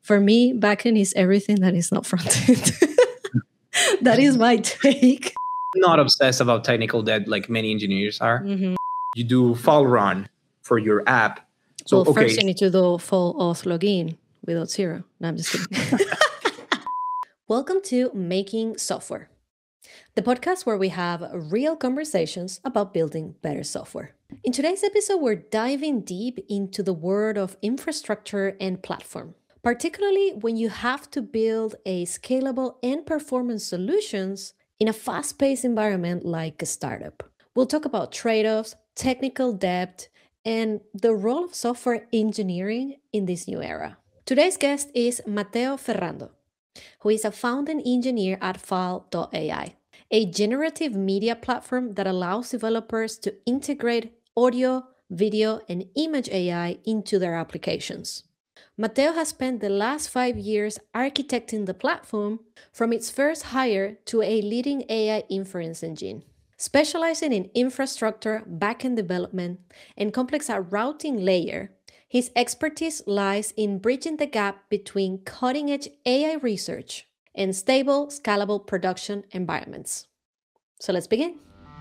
For me, backend is everything that is not frontend. That is my take. Not obsessed about technical debt like many engineers are. Mm-hmm. You do fall run for your app. So first you need to do full auth login with Auth0. No, I'm just kidding. Welcome to Making Software, the podcast where we have real conversations about building better software. In today's episode, we're diving deep into the world of infrastructure and platform, particularly when you have to build a scalable and performance solutions in a fast-paced environment like a startup. We'll talk about trade-offs, technical debt, and the role of software engineering in this new era. Today's guest is Mateo Ferrando, who is a founding engineer at Fal.ai, a generative media platform that allows developers to integrate audio, video, and image AI into their applications. Mateo has spent the last 5 years architecting the platform from its first hire to a leading AI inference engine. Specializing in infrastructure, backend development, and complex routing layer, his expertise lies in bridging the gap between cutting-edge AI research and stable, scalable production environments. So let's begin.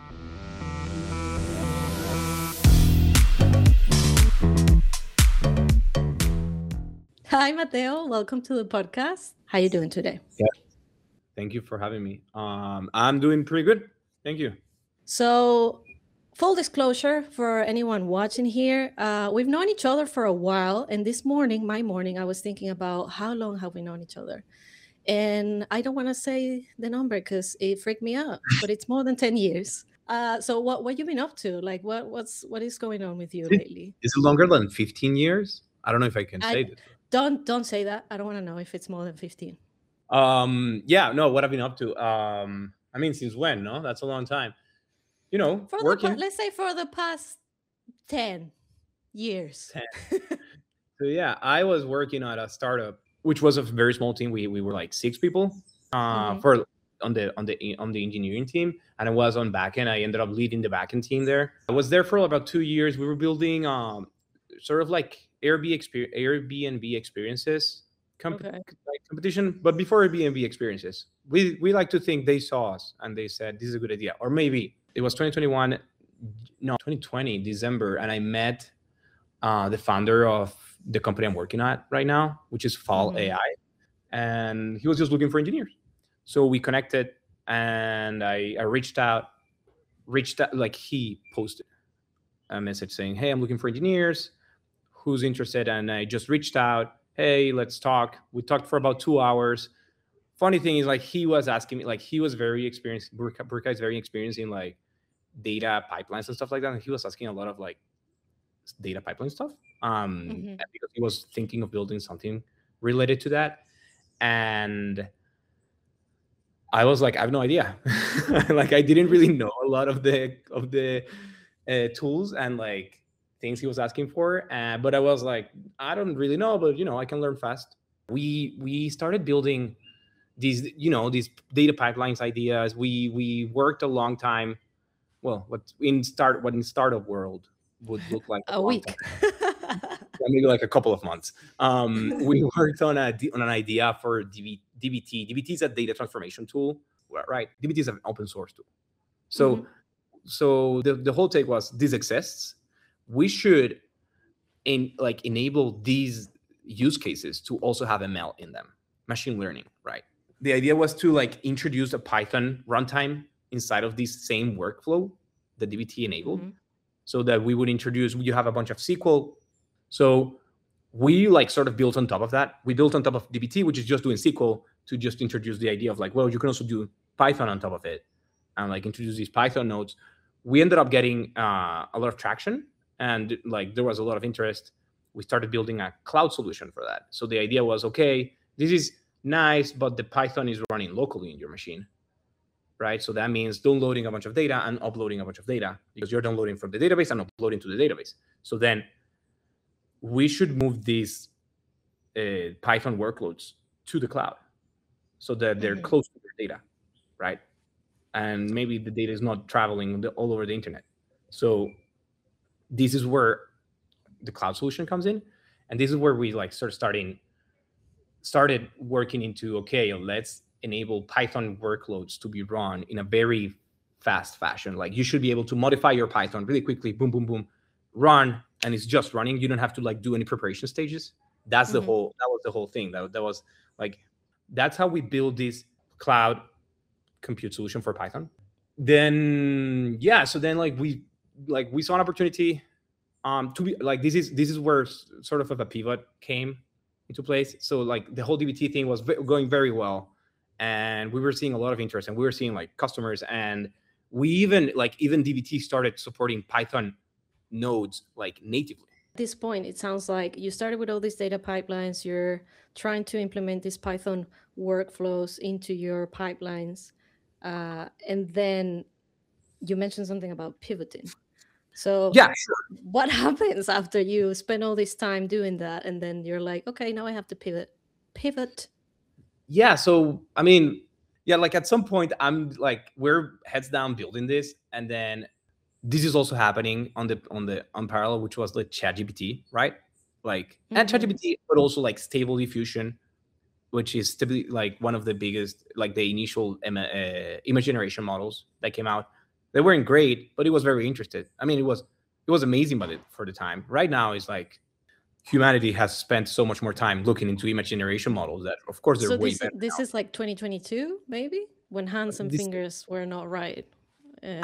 Hi, Mateo. Welcome to the podcast. How are you doing today? Yeah. Thank you for having me. I'm doing pretty good. Thank you. So, full disclosure for anyone watching here, we've known each other for a while. And this morning, I was thinking about how long have we known each other? And I don't want to say the number because it freaked me out, but it's more than 10 years. So what you been up to? Like what is going on with you lately? Is it longer than 15 years? I don't know if I can say this. Don't say that. I don't want to know if it's more than 15. Yeah, no, what I've been up to. I mean, since when? No, that's a long time. You know, working. Let's say for the past 10 years. 10. So yeah, I was working at a startup, which was a very small team. We were like 6 people for on the engineering team, and I was on backend. I ended up leading the backend team there. I was there for about 2 years. We were building sort of like Airbnb experiences competition, but before Airbnb experiences, we like to think they saw us and they said this is a good idea, or maybe it was 2020 December, and I met the founder of the company I'm working at right now, which is Fal.ai, and he was just looking for engineers. So we connected, and I reached out, like he posted a message saying, "Hey, I'm looking for engineers. Who's interested?" And I just reached out, "Hey, let's talk." We talked for about 2 hours. Funny thing is, like, he was asking me, like, he was very experienced. Burka is very experienced in like data pipelines and stuff like that. And he was asking a lot of like data pipeline stuff. And because he was thinking of building something related to that. And I was like, I have no idea. Like, I didn't really know a lot of the tools and like things he was asking for. But I was like, I don't really know, but I can learn fast. We started building these data pipelines ideas. We worked a long time. Well, what in startup world would look like a week. Maybe like a couple of months. We worked on an idea for DBT. DBT is a data transformation tool, right? DBT is an open source tool. So the whole take was, this exists. We should enable these use cases to also have ML in them, machine learning, right? The idea was to introduce a Python runtime inside of this same workflow that DBT enabled, so that we would introduce, you have a bunch of SQL. So we sort of built on top of that. We built on top of DBT, which is just doing SQL, to just introduce the idea of you can also do Python on top of it and introduce these Python nodes. We ended up getting a lot of traction, and there was a lot of interest. We started building a cloud solution for that. So the idea was, okay, this is nice, but the Python is running locally in your machine, right? So that means downloading a bunch of data and uploading a bunch of data, because you're downloading from the database and uploading to the database. So then we should move these Python workloads to the cloud so that they're close to their data, right? And maybe the data is not traveling all over the internet. So this is where the cloud solution comes in. And this is where we start starting started working into, okay, let's enable Python workloads to be run in a very fast fashion. Like you should be able to modify your Python really quickly, boom, boom, boom, run, and it's just running. You don't have to like do any preparation stages. That was the whole thing. That was like, that's how we build this cloud compute solution for Python. Then so then we saw an opportunity to be like, this is where sort of a pivot came into place. So like the whole DBT thing was going very well, and we were seeing a lot of interest, and we were seeing like customers, and we even DBT started supporting Python nodes like natively. At this point, it sounds like you started with all these data pipelines. You're trying to implement these Python workflows into your pipelines, and then you mentioned something about pivoting. So yeah, sure. What happens after you spend all this time doing that, and then you're like, okay, now I have to pivot? Yeah. So, I mean, like at some point I'm like, we're heads down building this. And then this is also happening on parallel, which was like ChatGPT, right? Like, and ChatGPT, but also like Stable Diffusion, which is typically like one of the biggest, like the initial image generation models that came out. They weren't great, but it was very interesting. I mean, it was amazing, for the time. Right now, it's like humanity has spent so much more time looking into image generation models that, of course, they're way better. This is like 2022, maybe, when hands and fingers were not right. In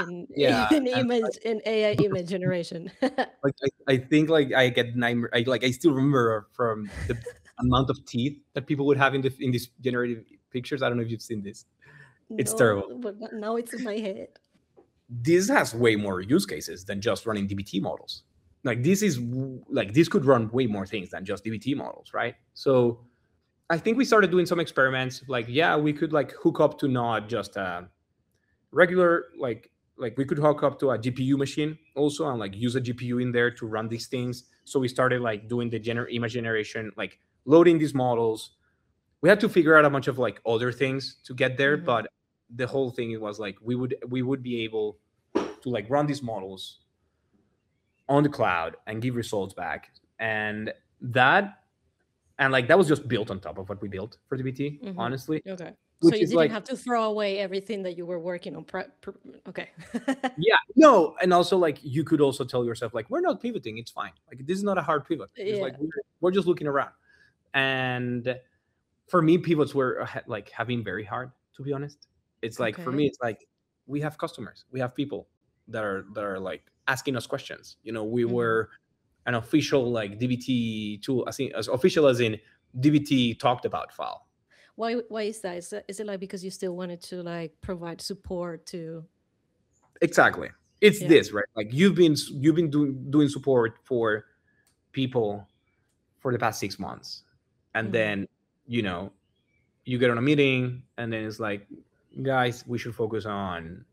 AI image generation. Like I think like I get nightmare. I still remember from the amount of teeth that people would have in these generative pictures. I don't know if you've seen this. It's terrible. But now it's in my head. This has way more use cases than just running DBT models. Like this could run way more things than just DBT models, right? So I think we started doing some experiments. Like, we could like hook up to not just a regular, like we could hook up to a GPU machine also, and like use a GPU in there to run these things. So we started like doing the image generation, like loading these models. We had to figure out a bunch of like other things to get there, but the whole thing was like we would be able to like run these models on the cloud and give results back, and that was just built on top of what we built for DBT, honestly. Okay. So you didn't have to throw away everything that you were working on. Okay. Yeah, no, and also like you could also tell yourself like, we're not pivoting, it's fine. Like this is not a hard pivot. It's like we're just looking around. And for me, pivots were like have been very hard, to be honest. It's like for me, it's like we have customers, we have people that are like asking us questions. We were an official like DBT tool, as official as in DBT talked about file. Why is that? Is it like because you still wanted to like provide support to? Exactly. It's this, right? Like you've been doing support for people for the past 6 months, and then you get on a meeting, and then it's like, guys, we should focus on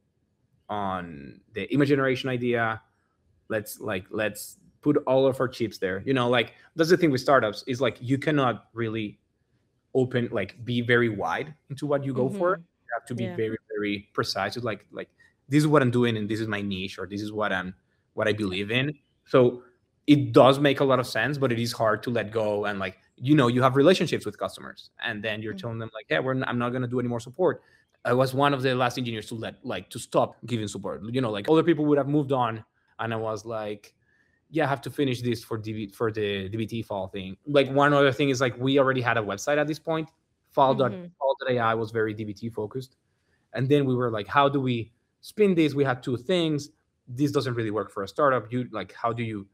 the image generation idea. Let's put all of our chips there. Like that's the thing with startups, is like you cannot really be very wide into what you go for. You have to be very, very precise with like this is what I'm doing, and this is my niche, or this is what I believe in. So it does make a lot of sense, but it is hard to let go. And like, you have relationships with customers, and then you're telling them like, yeah, I'm not going to do any more support. I was one of the last engineers to stop giving support. Like other people would have moved on, and I was like, I have to finish this for the DBT file thing. Like one other thing is like we already had a website at this point. File.ai was very DBT focused. And then we were like, how do we spin this? We had two things. This doesn't really work for a startup. How do you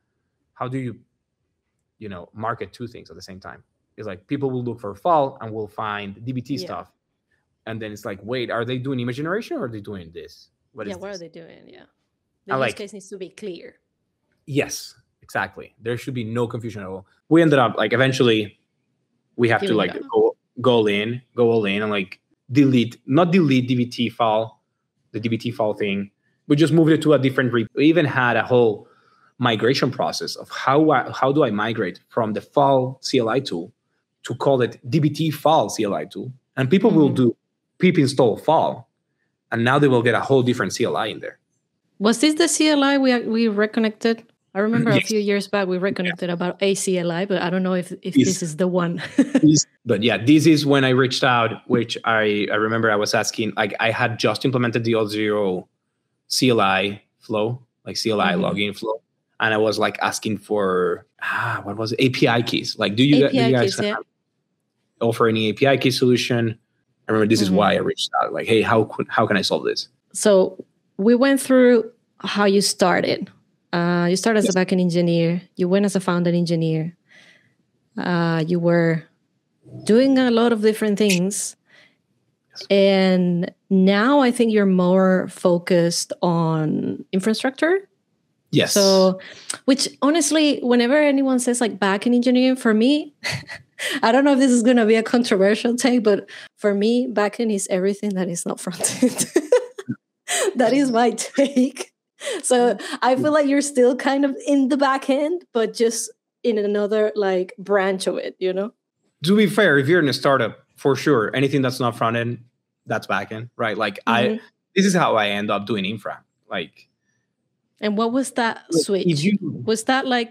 market two things at the same time? It's like people will look for file and will find DBT stuff. And then it's like, wait, are they doing image generation, or are they doing this? What are they doing? Yeah. The use case needs to be clear. Yes, exactly. There should be no confusion at all. We ended up like eventually we have to like go all in and like not delete DBT file, the DBT file thing. We just moved it to a different repo. We even had a whole migration process of how do I migrate from the file CLI tool to call it DBT file CLI tool. And people will do pip install file, and now they will get a whole different CLI in there. Was this the CLI we reconnected I remember Yes. a few years back we reconnected about ACLI, but I don't know if this is the one. But yeah, this is when I reached out, which I remember I was asking, like I had just implemented the Auth0 CLI flow, like CLI login flow. And I was like asking for, what was it? API keys. Like, do you guys offer any API key solution? I remember this is why I reached out. Like, hey, how can I solve this? So we went through how you started. You started as a backend engineer. You went as a frontend engineer. You were doing a lot of different things. And now I think you're more focused on infrastructure. Yes. So, which honestly, whenever anyone says like backend engineering, for me, I don't know if this is going to be a controversial take, but for me, backend is everything that is not frontend. That is my take. So I feel like you're still kind of in the backend, but just in another like branch of it, you know? To be fair, if you're in a startup, for sure, anything that's not front end, that's back end, right? Like this is how I end up doing infra. Like, and what was that switch? Was that like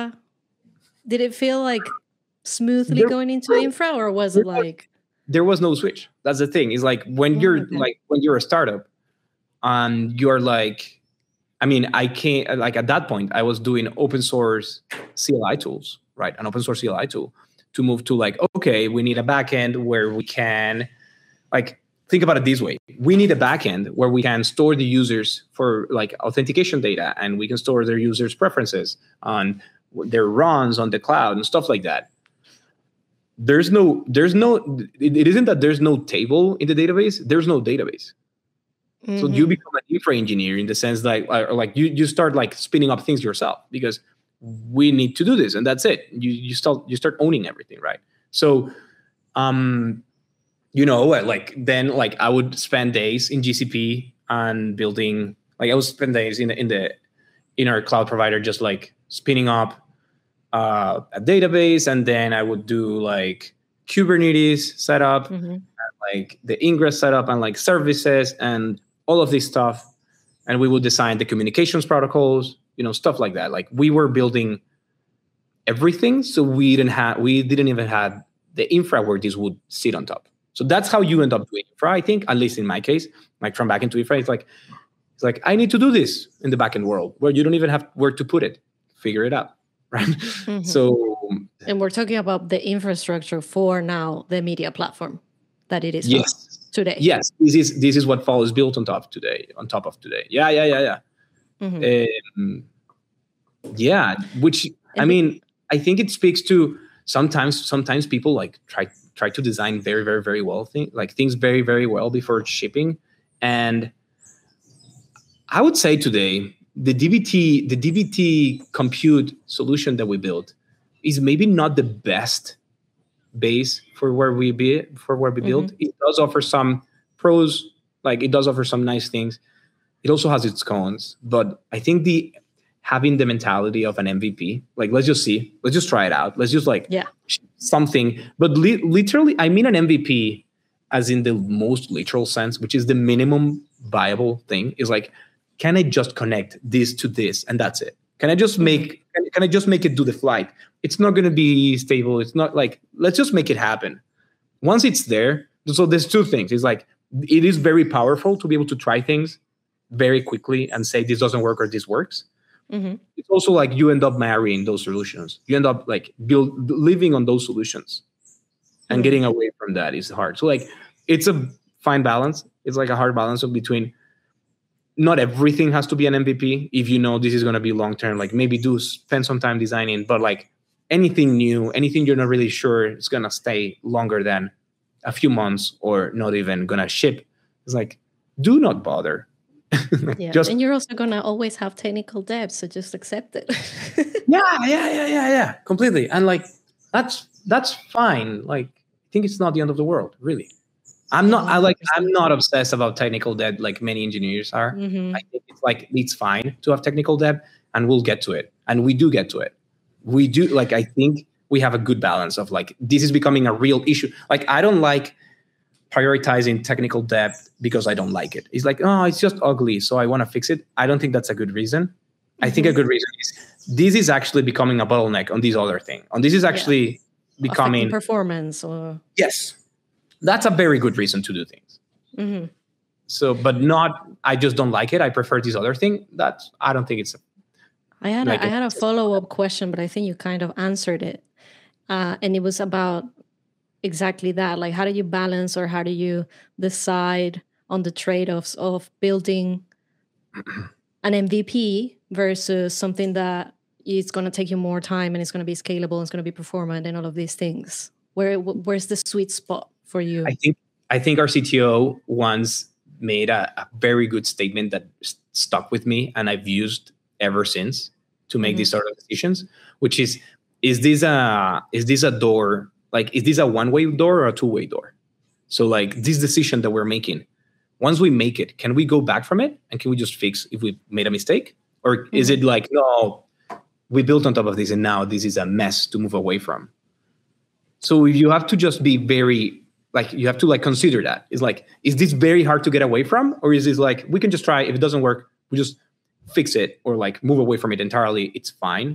did it feel like smoothly going into infra, or was it like there was no switch? That's the thing. Is like when you're a startup and you're like, I mean, I can't, like at that point I was doing open source CLI tools, right? An open source CLI tool to move to like, okay, we need a backend where we can, like, think about it this way. We need a backend where we can store the users for like authentication data, and we can store their users' preferences on their runs on the cloud and stuff like that. It isn't that there's no table in the database. There's no database. So you become an infra engineer in the sense that like you start like spinning up things yourself, because we need to do this, and that's it. You start owning everything, right? So like then like I would spend days in GCP and building, like I would spend days in our cloud provider just like spinning up a database, and then I would do like Kubernetes setup, and like the ingress setup, and like services and all of this stuff. And we would design the communications protocols, stuff like that. Like we were building everything, so we didn't even have the infra where this would sit on top. So that's how you end up doing infra, I think, at least in my case, like from backend to infra. It's like I need to do this in the backend world where you don't even have where to put it. Figure it out, right? So, and we're talking about the infrastructure for now the media platform that it is. Yes. Today. Yes, this is what Fall is built on top of today. Yeah. Which I mean, I think it speaks to sometimes people like try to design very, very, very well things very, very well before shipping. And I would say today the dbt compute solution that we built is maybe not the best base for where we build. It does offer some pros, like it does offer some nice things. It also has its cons, but I think having the mentality of an MVP, like let's just try it out, let's just like something. But literally, I mean an MVP as in the most literal sense, which is the minimum viable thing. Is like, can I just connect this to this and that's it? Can I just make it do the flight? It's not going to be stable. It's not like, let's just make it happen. Once it's there, so there's two things. It's like, it is very powerful to be able to try things very quickly and say this doesn't work or this works. It's also like you end up marrying those solutions. You end up like living on those solutions, and getting away from that is hard. So like, it's a fine balance. It's like a hard balance between, not everything has to be an MVP. If you know this is going to be long term, like maybe do spend some time designing, but like anything new, anything you're not really sure it's going to stay longer than a few months or not even going to ship, it's like, do not bother. And you're also going to always have technical debt, so just accept it. Yeah, completely. And like, that's fine. Like, I think it's not the end of the world, really. I'm not obsessed about technical debt like many engineers are. I think it's fine to have technical debt, and we'll get to it. And we do get to it. We do, like, I think we have a good balance of like, this is becoming a real issue. Like, I don't like prioritizing technical debt because I don't like it. It's like, oh, it's just ugly, so I want to fix it. I don't think that's a good reason. I think a good reason is this is actually becoming a bottleneck on this other thing. On this is actually becoming affecting performance, or yes, that's a very good reason to do things. mm-hmm. So, but not, I just don't like it. I prefer this other thing. That I don't think it's. I had a follow-up question, but I think you kind of answered it. And it was about exactly that. Like, how do you balance, or how do you decide on the trade-offs of building an MVP versus something that is going to take you more time and it's going to be scalable and it's going to be performant and all of these things? Where's the sweet spot for you? I think our CTO once made a very good statement that stuck with me, and I've used ever since to make these sort of decisions, which is this a door? Like, is this a one-way door or a two-way door? So like this decision that we're making, once we make it, can we go back from it? And can we just fix if we made a mistake? Or is it like, no, we built on top of this and now this is a mess to move away from? So you have to just be very, like, you have to like consider that. It's like, is this very hard to get away from? Or is this like, we can just try, if it doesn't work, we just fix it or like move away from it entirely, it's fine.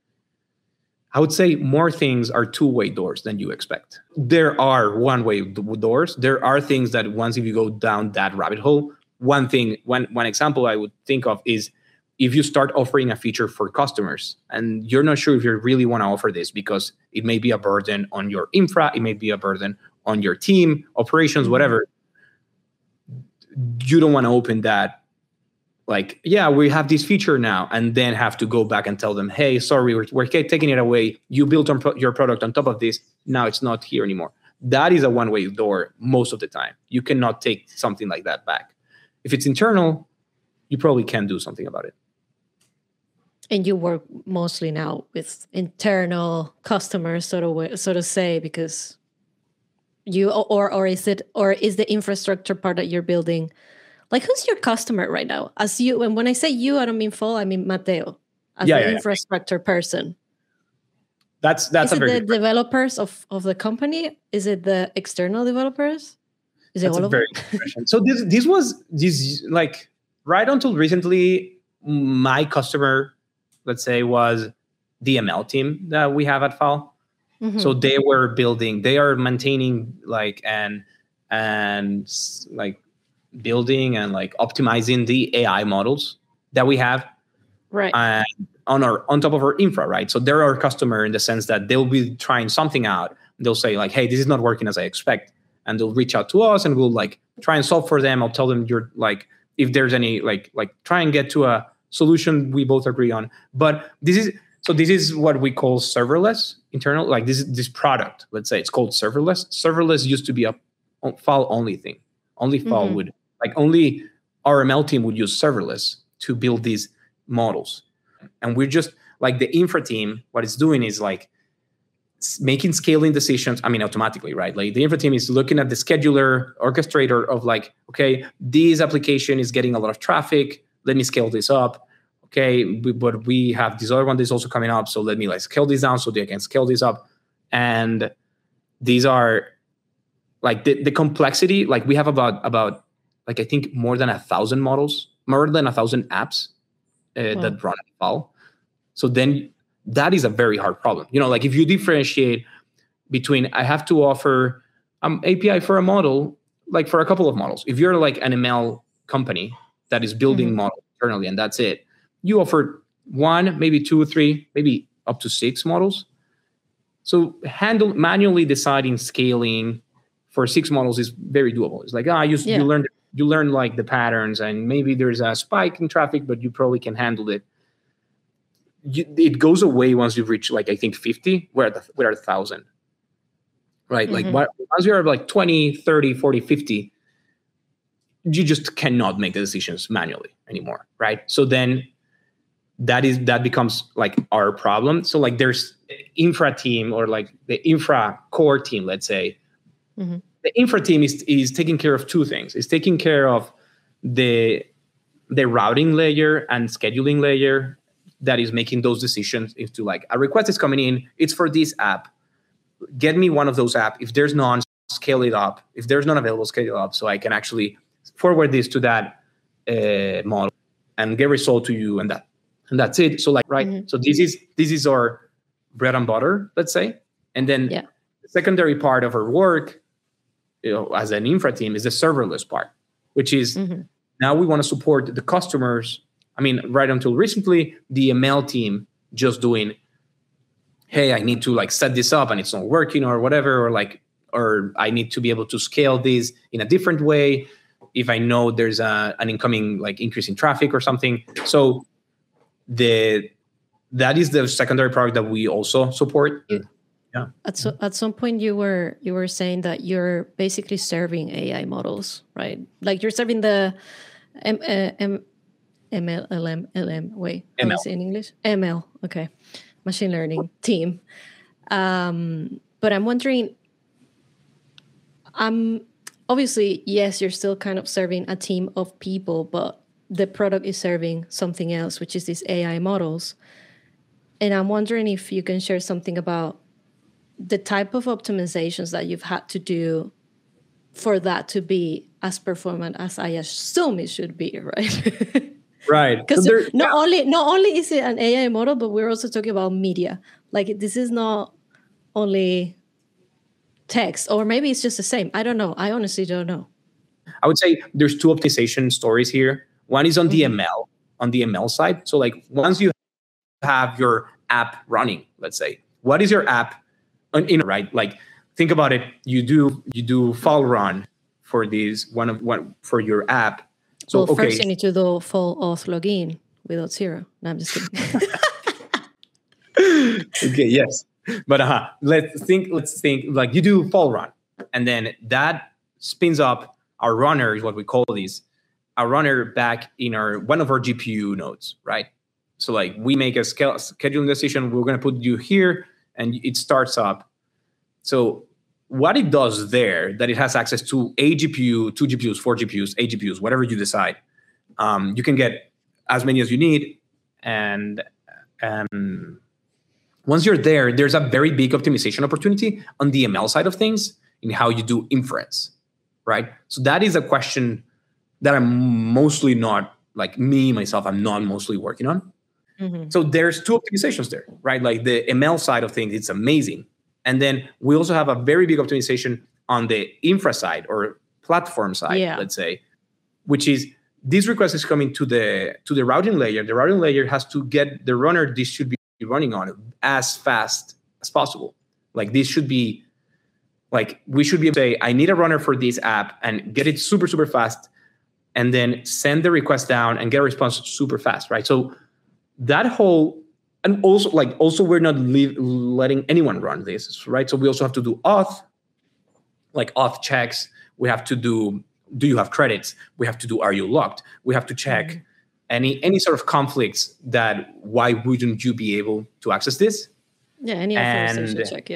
I would say more things are two-way doors than you expect. There are one-way doors. There are things that once if you go down that rabbit hole, one example I would think of is if you start offering a feature for customers and you're not sure if you really want to offer this because it may be a burden on your infra, it may be a burden on your team, operations, whatever. You don't want to open that. Like, yeah, we have this feature now, and then have to go back and tell them, hey, sorry, we're taking it away. You built your product on top of this. Now it's not here anymore. That is a one-way door most of the time. You cannot take something like that back. If it's internal, you probably can do something about it. And you work mostly now with internal customers, so to say, because you or is the infrastructure part that you're building? Like, who's your customer right now? As you, and when I say you, I don't mean Fall, I mean Mateo, as the infrastructure person. That's is a it very the developers of the company? Is it the external developers? Is it all of them? So this was like right until recently, my customer, let's say, was the ML team that we have at Fall. So they are maintaining like and like building and like optimizing the AI models that we have, right? And on top of our infra, right? So they're our customer in the sense that they'll be trying something out. They'll say like, "Hey, this is not working as I expect," and they'll reach out to us, and we'll like try and solve for them. I'll tell them you're like, if there's any like try and get to a solution we both agree on. But this is what we call serverless internal. Like this product, let's say it's called serverless. Serverless used to be a Fall only thing. Only Fall would. Like only our ML team would use serverless to build these models. And we're just like the infra team, what it's doing is like making scaling decisions. I mean, automatically, right? Like the infra team is looking at the scheduler, orchestrator of like, okay, this application is getting a lot of traffic. Let me scale this up. Okay, but we have this other one that's also coming up. So let me like scale this down so they can scale this up. And these are like the complexity. Like we have about like I think more than 1,000 models, more than 1,000 apps that run at Fall. So then that is a very hard problem. You know, like if you differentiate between I have to offer API for a model, like for a couple of models. If you're like an ML company that is building models internally and that's it, you offer 1, maybe 2, 3, maybe up to 6 models. So manually deciding scaling for 6 models is very doable. It's like you learn like the patterns and maybe there's a spike in traffic, but you probably can handle it. It goes away once you've reached like I think 50. We're at 1,000, right? Like once you're like 20, 30, 40, 50, you just cannot make the decisions manually anymore, right? So then that becomes like our problem. So like there's infra team or like the infra core team, let's say. The infra team is taking care of 2 things. It's taking care of the routing layer and scheduling layer that is making those decisions into like a request is coming in. It's for this app. Get me one of those apps. If there's none, scale it up. If there's none available, scale it up so I can actually forward this to that model and get result to you and that. and that's it. So like, right. Mhm. So this is our bread and butter, let's say. And then Yeah. the secondary part of our work, as an infra team, is the serverless part, which is Mhm. now we want to support the customers. I mean, right until recently, the ML team just doing, hey, I need to like set this up and it's not working or whatever, or I need to be able to scale this in a different way if I know there's an incoming like increase in traffic or something. So that is the secondary product that we also support. Yeah. At some point, you were saying that you're basically serving AI models, right? Like you're serving the ML. Wait, how ML. is it in English? ML. Okay, machine learning team. But I'm wondering. Obviously, yes, you're still kind of serving a team of people, but the product is serving something else, which is these AI models. And I'm wondering if you can share something about the type of optimizations that you've had to do for that to be as performant as I assume it should be, right? Right. Because not only is it an AI model, but we're also talking about media. Like this is not only text, or maybe it's just the same. I don't know. I honestly don't know. I would say there's two optimization stories here. One is on the ML side. So like once you have your app running, let's say, what is your app right? Like think about it. You do fall run for these one for your app. So well, first you need to do full auth login with Auth0. No, I'm just kidding. Okay, yes. But let's think like you do fall run, and then that spins up our runner, is what we call these, our runner back in one of our GPU nodes, right? So like we make a scheduling decision, we're going to put you here, and it starts up. So what it does there, that it has access to a GPU, 2 GPUs, 4 GPUs, 8 GPUs, whatever you decide. You can get as many as you need, and once you're there, there's a very big optimization opportunity on the ML side of things in how you do inference, right? So that is a question that I'm mostly not, like myself, I'm not mostly working on. Mm-hmm. So there's two optimizations there, right? Like the ML side of things, it's amazing. And then we also have a very big optimization on the infra side or platform side, let's say, which is this request is coming to the routing layer. The routing layer has to get the runner this should be running on as fast as possible. Like this should be, like we should be able to say, I need a runner for this app and get it super, super fast, and then send the request down and get a response super fast, right? So that whole, and also we're not letting anyone run this, right? So we also have to do auth checks. We have to do you have credits? We have to do, are you locked? We have to check any sort of conflicts that, why wouldn't you be able to access this? Yeah, any authorization check,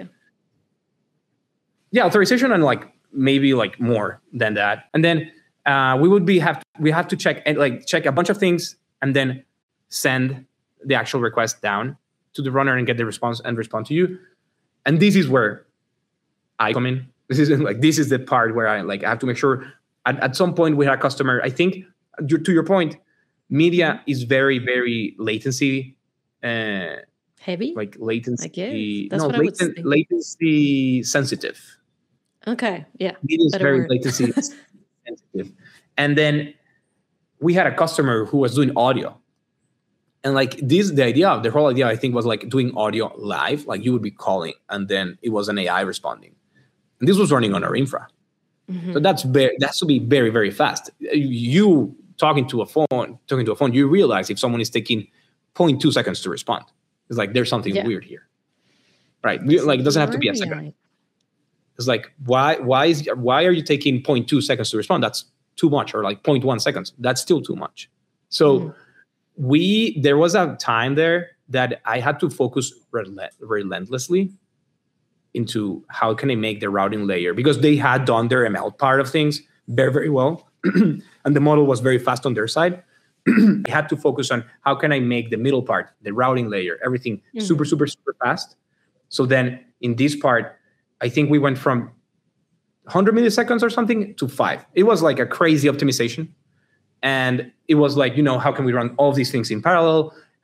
Yeah, authorization and like maybe like more than that. And then we have to check a bunch of things and then send the actual request down to the runner and get the response and respond to you. And this is where I come in. This is the part where I have to make sure at some point with our customer, I think to your point, media is very, very latency heavy. Like latency. I guess. That's what I would think. Latency sensitive. Okay. Yeah. Media is very latency sensitive. And then we had a customer who was doing audio. And the whole idea, I think, was like doing audio live. Like you would be calling and then it was an AI responding. And this was running on our infra. Mm-hmm. So that's to be very, very fast. You talking to a phone, you realize if someone is taking 0.2 seconds to respond. It's like there's something weird here, right? Like it doesn't have to be a second. It's like why are you taking 0.2 seconds to respond? That's too much, or like 0.1 seconds. That's still too much. So there was a time there that I had to focus relentlessly into how can I make the routing layer, because they had done their ML part of things very, very well. And the model was very fast on their side. I had to focus on how can I make the middle part, the routing layer, everything super, super, super fast. So then in this part, I think we went from 100 milliseconds or something to 5. It was like a crazy optimization. And it was like, how can we run all of these things in parallel?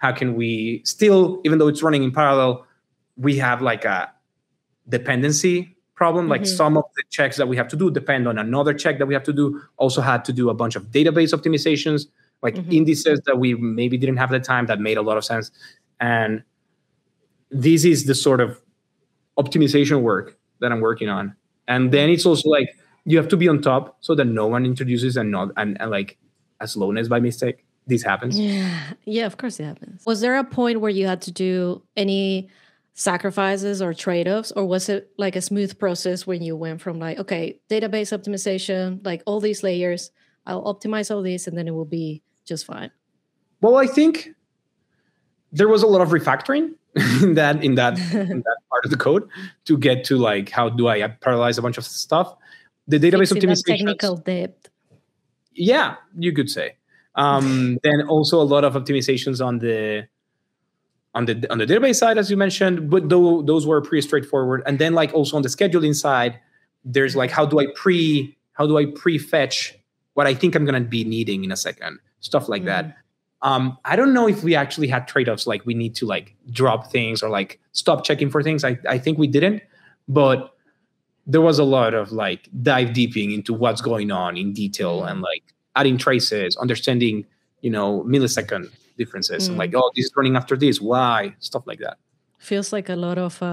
how can we still, even though it's running in parallel, we have like a dependency problem. Like some of the checks that we have to do depend on another check that we have to do. Also had to do a bunch of database optimizations, like indices that we maybe didn't have at the time that made a lot of sense. And this is the sort of optimization work that I'm working on. And then it's also like you have to be on top so that no one introduces and like a slowness by mistake. This happens. Yeah, of course it happens. Was there a point where you had to do any sacrifices or trade-offs, or was it like a smooth process when you went from like, okay, database optimization, like all these layers, I'll optimize all these and then it will be just fine? Well, I think there was a lot of refactoring in that part of the code to get to like, how do I parallelize a bunch of stuff? The database optimization, technical depth. Yeah, you could say. Then also a lot of optimizations on the database side, as you mentioned, but those were pretty straightforward. And then like also on the scheduling side, there's like, how do I pre-fetch what I think I'm going to be needing in a second, stuff like that. I don't know if we actually had trade-offs, like we need to like drop things or like stop checking for things. I think we didn't, but there was a lot of like dive deeping into what's going on in detail and like adding traces, understanding, millisecond differences and like, oh, this is running after this, why, stuff like that. Feels like a lot of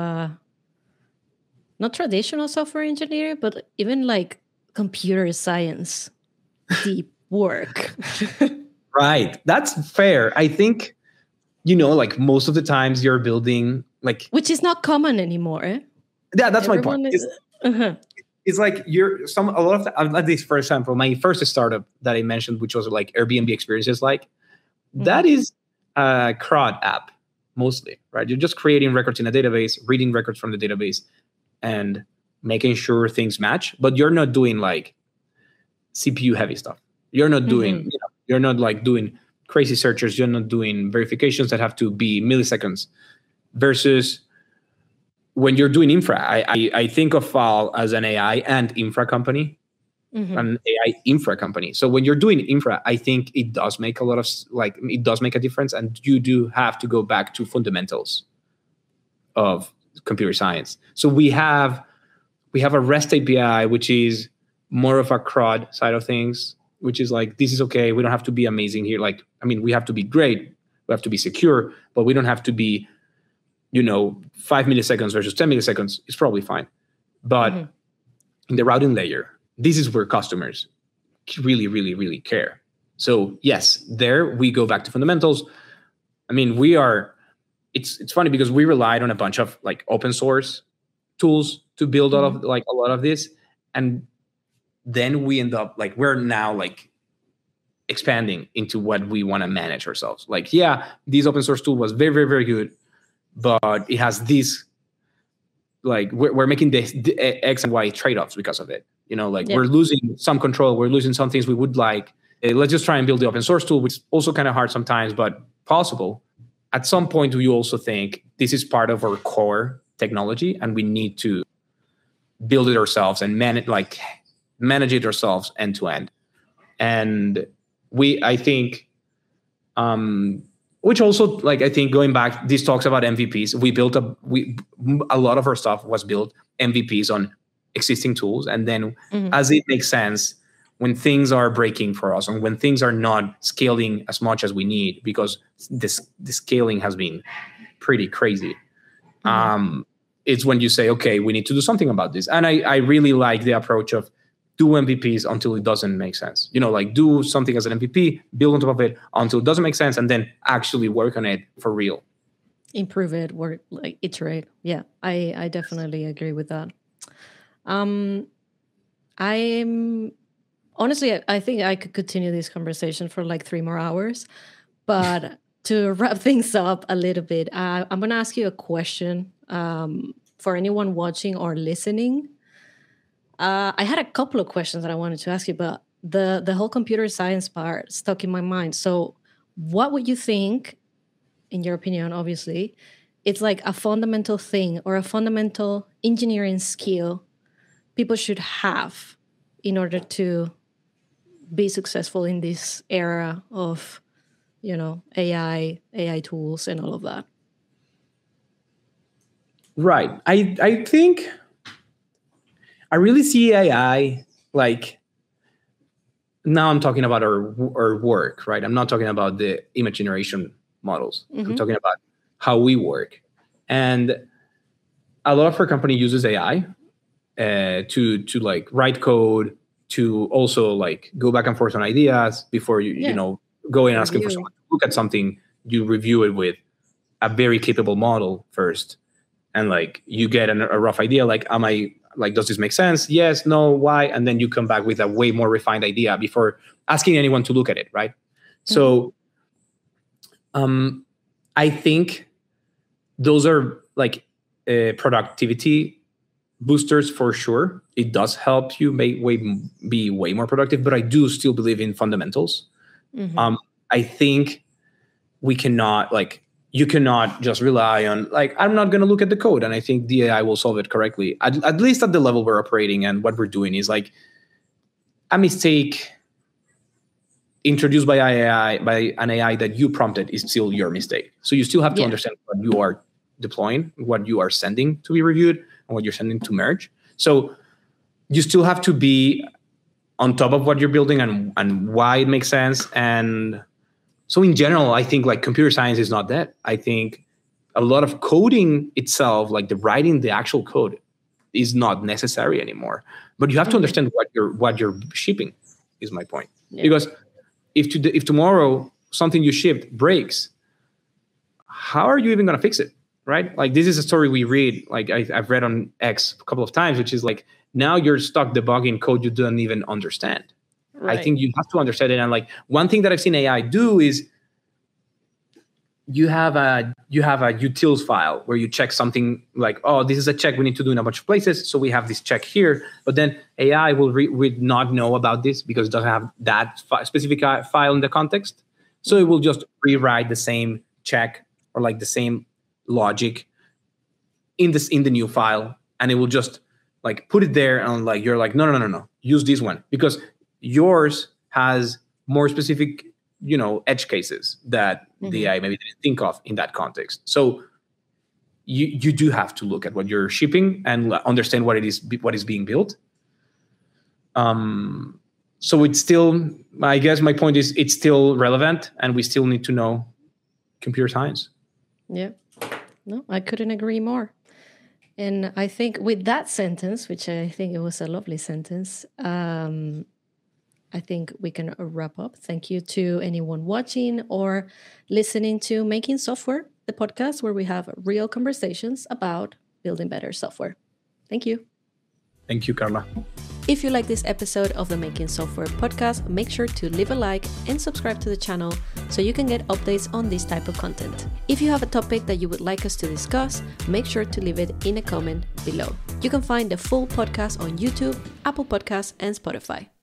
not traditional software engineering, but even like computer science deep work. Right. That's fair. I think, like most of the times you're building like, which is not common anymore. Yeah, that's everyone my point. It's like a lot of at least, for example, my first startup that I mentioned, which was like Airbnb experiences, like that is a CRUD app mostly, right? You're just creating records in a database, reading records from the database, and making sure things match. But you're not doing like CPU heavy stuff. You're not doing, you're not like doing crazy searches. You're not doing verifications that have to be milliseconds. Versus when you're doing infra, I think of Fal as an AI and infra company, an AI infra company. So when you're doing infra, I think it does make a difference, and you do have to go back to fundamentals of computer science. So we have a REST API, which is more of a CRUD side of things, which is like, this is okay. We don't have to be amazing here. Like, I mean, we have to be great. We have to be secure, but we don't have to be, 5 milliseconds versus 10 milliseconds. It's probably fine. But in the routing layer, this is where customers really, really, really care. So yes, there we go back to fundamentals. I mean, it's funny because we relied on a bunch of like open source tools to build all of like a lot of this. And then we end up like, we're now like expanding into what we want to manage ourselves. Like, yeah, this open source tool was very, very, very good, but it has these, like, we're making the X and Y trade-offs because of it. We're losing some control. We're losing some things we would like. Let's just try and build the open source tool, which is also kind of hard sometimes, but possible. At some point, we also think this is part of our core technology, and we need to build it ourselves and manage it ourselves end to end. And I think, which also, like, I think going back, this talks about MVPs. A lot of our stuff was built MVPs on existing tools. And then as it makes sense, when things are breaking for us and when things are not scaling as much as we need, because the scaling has been pretty crazy, it's when you say, okay, we need to do something about this. And I really like the approach of do MVPs until it doesn't make sense. Like do something as an MVP, build on top of it until it doesn't make sense, and then actually work on it for real. Improve it, work, like iterate. Yeah, I definitely agree with that. I'm honestly, I think I could continue this conversation for like 3 more hours, but to wrap things up a little bit, I'm going to ask you a question for anyone watching or listening. I had a couple of questions that I wanted to ask you, but the whole computer science part stuck in my mind. So what would you think, in your opinion, obviously, it's like a fundamental thing or a fundamental engineering skill people should have in order to be successful in this era of AI tools and all of that. Right. I think I really see AI like, now I'm talking about our work, right? I'm not talking about the image generation models. I'm talking about how we work. And a lot of our company uses AI to like write code, to also like go back and forth on ideas before you go in asking for someone to look at something. You review it with a very capable model first, and like you get a rough idea. Like, does this make sense? Yes, no, why? And then you come back with a way more refined idea before asking anyone to look at it, right? So I think those are like productivity boosters for sure. It does help you be way more productive, but I do still believe in fundamentals. I think we cannot you cannot just rely on I'm not going to look at the code and I think the AI will solve it correctly. At least at the level we're operating, and what we're doing is like a mistake introduced by an AI that you prompted is still your mistake. So you still have to understand what you are deploying, what you are sending to be reviewed, and what you're sending to merge. So you still have to be on top of what you're building and why it makes sense. And so in general, I think like computer science is not dead. I think a lot of coding itself, like the writing the actual code, is not necessary anymore. But you have to understand what you're shipping, is my point. Because if tomorrow something you shipped breaks, how are you even going to fix it, right? Like this is a story we read, like I've read on X a couple of times, which is like now you're stuck debugging code you don't even understand. Right. I think you have to understand it. And like one thing that I've seen AI do is you have a utils file where you check something like, oh, this is a check we need to do in a bunch of places. So we have this check here, but then AI will not know about this because it doesn't have that specific file in the context. So it will just rewrite the same check or like the same logic in the new file. And it will just like put it there and like, you're like, no, use this one because yours has more specific, edge cases that the AI maybe didn't think of in that context. So you do have to look at what you're shipping and understand what is being built. So it's still, I guess my point is it's still relevant and we still need to know computer science. Yeah, no, I couldn't agree more. And I think with that sentence, which I think it was a lovely sentence, I think we can wrap up. Thank you to anyone watching or listening to Making Software, the podcast where we have real conversations about building better software. Thank you. Thank you, Carla. If you like this episode of the Making Software podcast, make sure to leave a like and subscribe to the channel so you can get updates on this type of content. If you have a topic that you would like us to discuss, make sure to leave it in a comment below. You can find the full podcast on YouTube, Apple Podcasts, and Spotify.